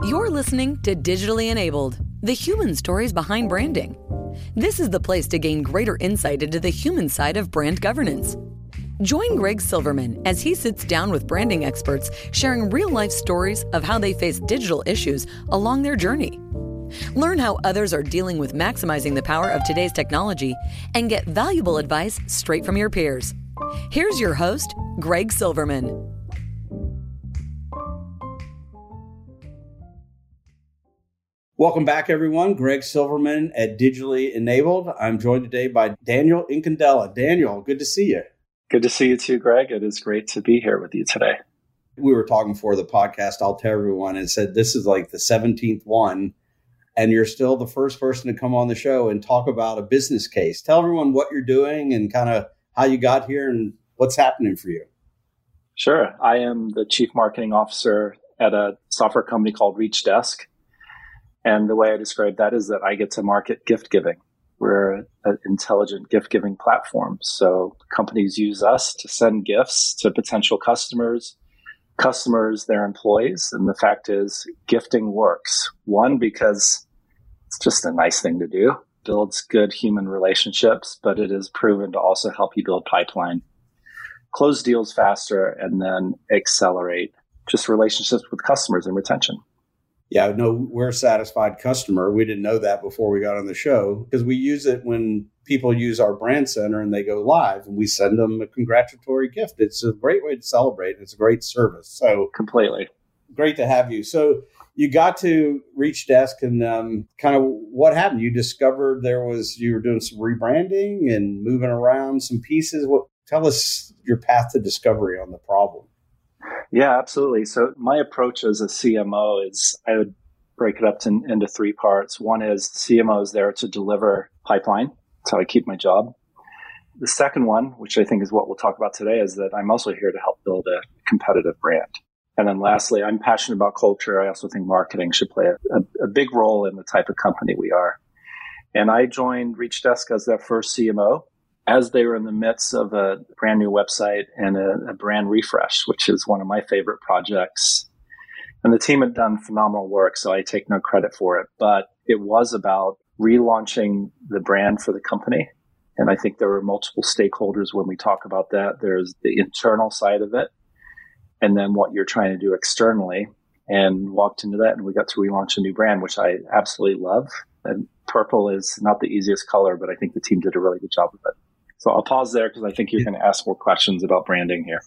You're listening to Digitally Enabled, the human stories behind branding. This is the place to gain greater insight into the human side of brand governance. Join Greg Silverman as he sits down with branding experts sharing real-life stories of how they face digital issues along their journey. Learn how others are dealing with maximizing the power of today's technology and get valuable advice straight from your peers. Here's your host, Greg Silverman. Welcome back, everyone. Greg Silverman at Digitally Enabled. I'm joined today by Daniel Incandela. Daniel, good to see you. Good to see you too, Greg. It is great to be here with you today. We were talking before the podcast, I'll tell everyone, and said this is like the 17th one, and you're still the first person to come on the show and talk about a business case. Tell everyone what you're doing and kind of how you got here and what's happening for you. Sure. I am the Chief Marketing Officer at a software company called ReachDesk. And the way I describe that is that I get to market gift giving. We're an intelligent gift giving platform. So companies use us to send gifts to potential customers, their employees. And the fact is, gifting works. One, because it's just a nice thing to do, builds good human relationships, but it is proven to also help you build pipeline, close deals faster, and then accelerate just relationships with customers and retention. Yeah, no, we're a satisfied customer. We didn't know that before we got on the show because we use it when people use our brand center and they go live and we send them a congratulatory gift. It's a great way to celebrate. It's a great service. So completely. Great to have you. So you got to ReachDesk and kind of what happened? You discovered you were doing some rebranding and moving around some pieces. Tell us your path to discovery on the problem. Yeah, absolutely. So my approach as a CMO is I would break it up into three parts. One is the CMO is there to deliver pipeline. That's how I keep my job. The second one, which I think is what we'll talk about today, is that I'm also here to help build a competitive brand. And then lastly, I'm passionate about culture. I also think marketing should play a big role in the type of company we are. And I joined ReachDesk as their first CMO as they were in the midst of a brand new website and a brand refresh, which is one of my favorite projects. And the team had done phenomenal work, so I take no credit for it. But it was about relaunching the brand for the company. And I think there were multiple stakeholders when we talk about that. There's the internal side of it, and then what you're trying to do externally. And walked into that, and we got to relaunch a new brand, which I absolutely love. And purple is not the easiest color, but I think the team did a really good job of it. So I'll pause there because I think you're going to ask more questions about branding here.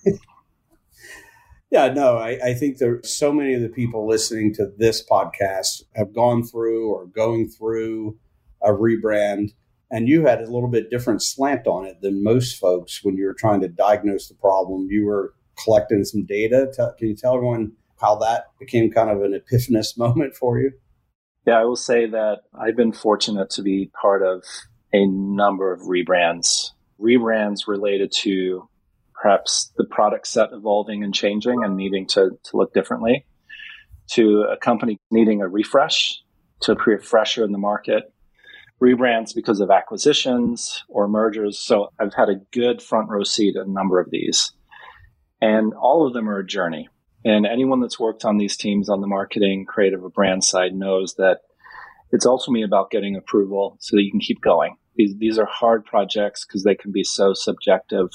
Yeah, no, I think there are so many of the people listening to this podcast have gone through or going through a rebrand, and you had a little bit different slant on it than most folks when you were trying to diagnose the problem. You were collecting some data. Can you tell everyone how that became kind of an epiphanous moment for you? Yeah, I will say that I've been fortunate to be part of a number of rebrands related to perhaps the product set evolving and changing and needing to look differently, to a company needing a refresh, to a refresher in the market, rebrands because of acquisitions or mergers. So I've had a good front row seat in a number of these. And all of them are a journey. And anyone that's worked on these teams on the marketing, creative, or brand side knows that it's ultimately about getting approval so that you can keep going. These are hard projects because they can be so subjective.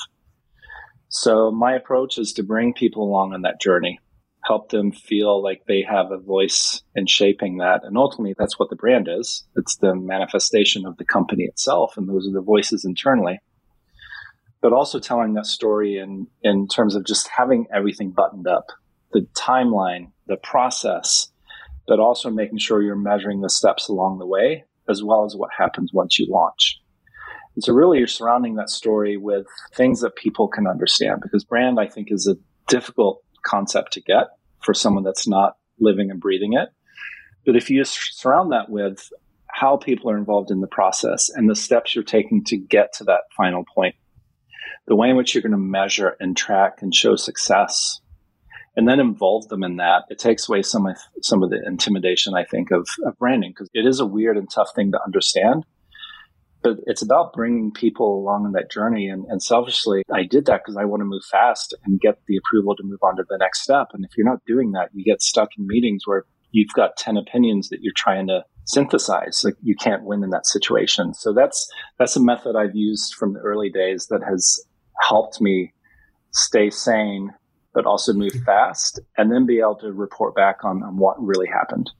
So my approach is to bring people along on that journey, help them feel like they have a voice in shaping that. And ultimately, that's what the brand is. It's the manifestation of the company itself, and those are the voices internally. But also telling that story in terms of just having everything buttoned up, the timeline, the process, but also making sure you're measuring the steps along the way, as well as what happens once you launch. And so really you're surrounding that story with things that people can understand, because brand, I think, is a difficult concept to get for someone that's not living and breathing it. But if you surround that with how people are involved in the process and the steps you're taking to get to that final point, the way in which you're going to measure and track and show success, and then involve them in that, it takes away some of the intimidation, I think, of branding, because it is a weird and tough thing to understand. But it's about bringing people along on that journey. And selfishly, I did that because I want to move fast and get the approval to move on to the next step. And if you're not doing that, you get stuck in meetings where you've got 10 opinions that you're trying to synthesize. Like, you can't win in that situation. So that's a method I've used from the early days that has helped me stay sane, but also move fast, and then be able to report back on what really happened.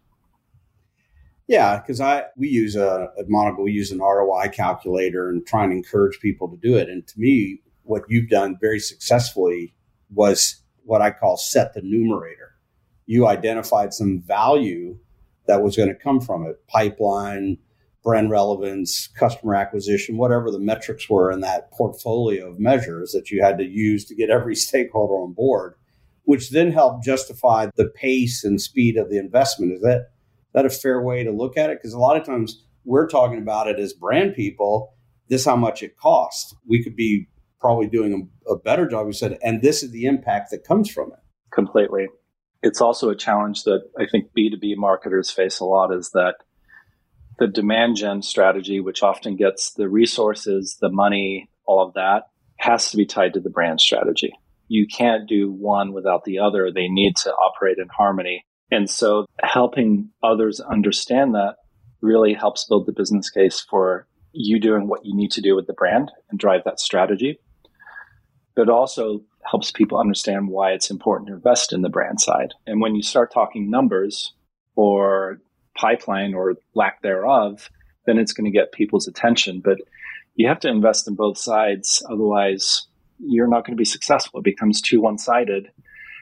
Yeah, because we use at Monocle, we use an ROI calculator and try and encourage people to do it. And to me, what you've done very successfully was what I call set the numerator. You identified some value that was going to come from it: pipeline, brand relevance, customer acquisition, whatever the metrics were in that portfolio of measures that you had to use to get every stakeholder on board, which then helped justify the pace and speed of the investment. Is that a fair way to look at it? Because a lot of times we're talking about it as brand people, this is how much it costs. We could be probably doing a better job, we said, and this is the impact that comes from it. Completely. It's also a challenge that I think B2B marketers face a lot, is that the demand gen strategy, which often gets the resources, the money, all of that, has to be tied to the brand strategy. You can't do one without the other. They need to operate in harmony. And so helping others understand that really helps build the business case for you doing what you need to do with the brand and drive that strategy. But also helps people understand why it's important to invest in the brand side. And when you start talking numbers or pipeline or lack thereof, then it's going to get people's attention. But you have to invest in both sides. Otherwise, you're not going to be successful. It becomes too one-sided.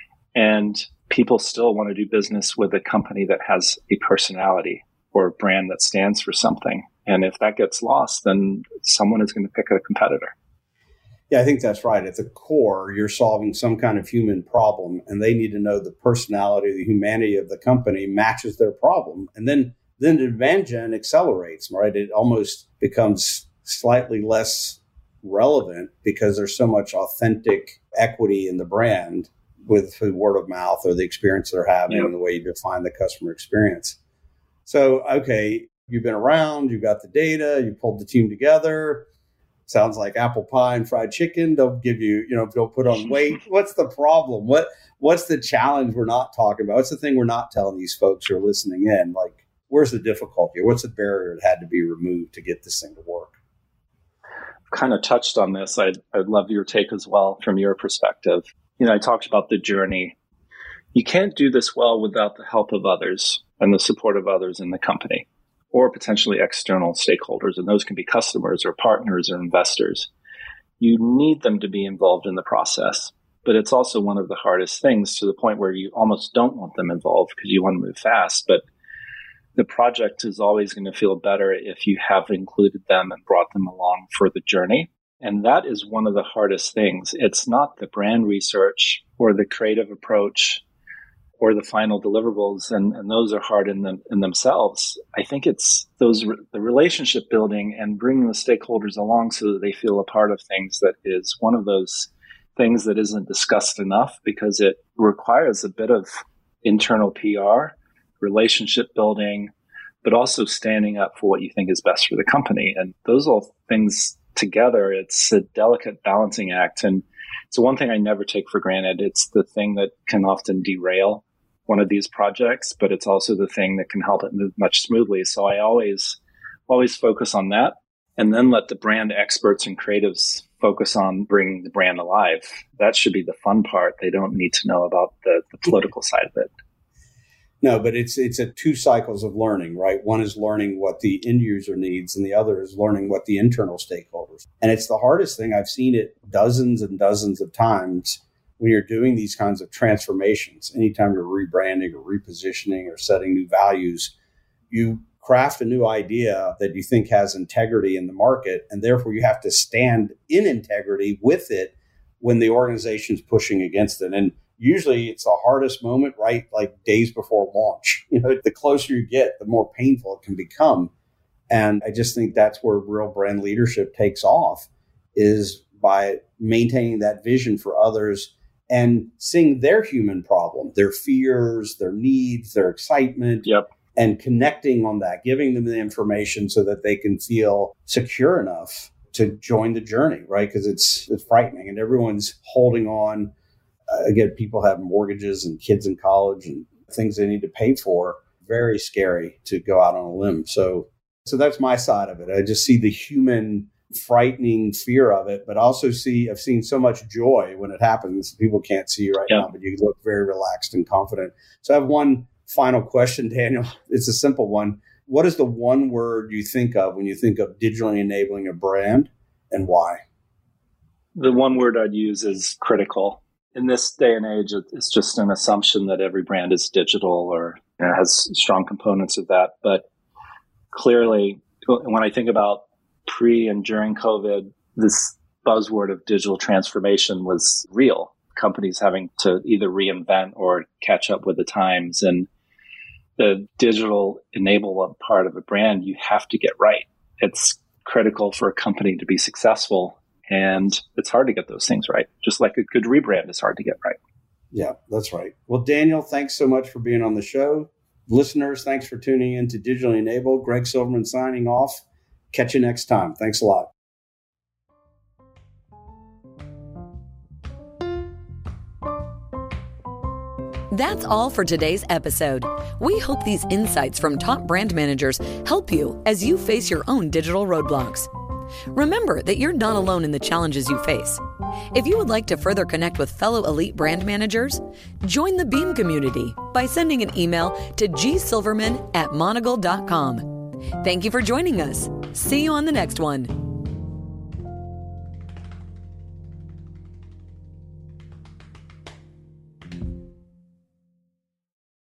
And people still want to do business with a company that has a personality or a brand that stands for something. And if that gets lost, then someone is going to pick a competitor. Yeah, I think that's right. At the core, you're solving some kind of human problem, and they need to know the personality, the humanity of the company matches their problem. And then the demand gen accelerates, right? It almost becomes slightly less relevant because there's so much authentic equity in the brand with the word of mouth or the experience they're having and the way you define the customer experience. So, okay, you've been around, you've got the data, you pulled the team together. Sounds like apple pie and fried chicken. Don't give you, don't put on weight. What's the problem? What's the challenge we're not talking about? What's the thing we're not telling these folks who are listening in? Like, where's the difficulty? What's the barrier that had to be removed to get this thing to work? I've kind of touched on this. I'd love your take as well from your perspective. I talked about the journey. You can't do this well without the help of others and the support of others in the company, or potentially external stakeholders. And those can be customers or partners or investors. You need them to be involved in the process. But it's also one of the hardest things, to the point where you almost don't want them involved because you want to move fast. But the project is always going to feel better if you have included them and brought them along for the journey. And that is one of the hardest things. It's not the brand research or the creative approach or the final deliverables, and those are hard in themselves. I think it's the relationship building and bringing the stakeholders along so that they feel a part of things that is one of those things that isn't discussed enough, because it requires a bit of internal PR, relationship building, but also standing up for what you think is best for the company. And those all things together, it's a delicate balancing act. And it's the one thing I never take for granted. It's the thing that can often derail one of these projects, but it's also the thing that can help it move much smoothly. So I always focus on that, and then let the brand experts and creatives focus on bringing the brand alive. That should be the fun part. They don't need to know about the political side of it. No, but it's a two cycles of learning, right? One is learning what the end user needs, and the other is learning what the internal stakeholders. And it's the hardest thing. I've seen it dozens and dozens of times when you're doing these kinds of transformations. Anytime you're rebranding or repositioning or setting new values, you craft a new idea that you think has integrity in the market, and therefore you have to stand in integrity with it when the organization's pushing against it. And usually it's the hardest moment, right? Like days before launch. The closer you get, the more painful it can become. And I just think that's where real brand leadership takes off, is by maintaining that vision for others and seeing their human problem, their fears, their needs, their excitement, and connecting on that, giving them the information so that they can feel secure enough to join the journey, right? Because it's frightening and everyone's holding on. Again, people have mortgages and kids in college and things they need to pay for. Very scary to go out on a limb. So that's my side of it. I just see the human frightening fear of it, but also I've seen so much joy when it happens. People can't see you right now, but you look very relaxed and confident. So I have one final question, Daniel. It's a simple one. What is the one word you think of when you think of digitally enabling a brand, and why? The one word I'd use is critical. In this day and age, it's just an assumption that every brand is digital or has strong components of that. But clearly, when I think about pre and during COVID, this buzzword of digital transformation was real. Companies having to either reinvent or catch up with the times. And the digital enablement part of a brand, you have to get right. It's critical for a company to be successful. And it's hard to get those things right. Just like a good rebrand is hard to get right. Yeah, that's right. Well, Daniel, thanks so much for being on the show. Listeners, thanks for tuning in to Digitally Enabled. Greg Silverman signing off. Catch you next time. Thanks a lot. That's all for today's episode. We hope these insights from top brand managers help you as you face your own digital roadblocks. Remember that you're not alone in the challenges you face. If you would like to further connect with fellow elite brand managers, join the Beam community by sending an email to gsilverman@monagle.com. Thank you for joining us. See you on the next one.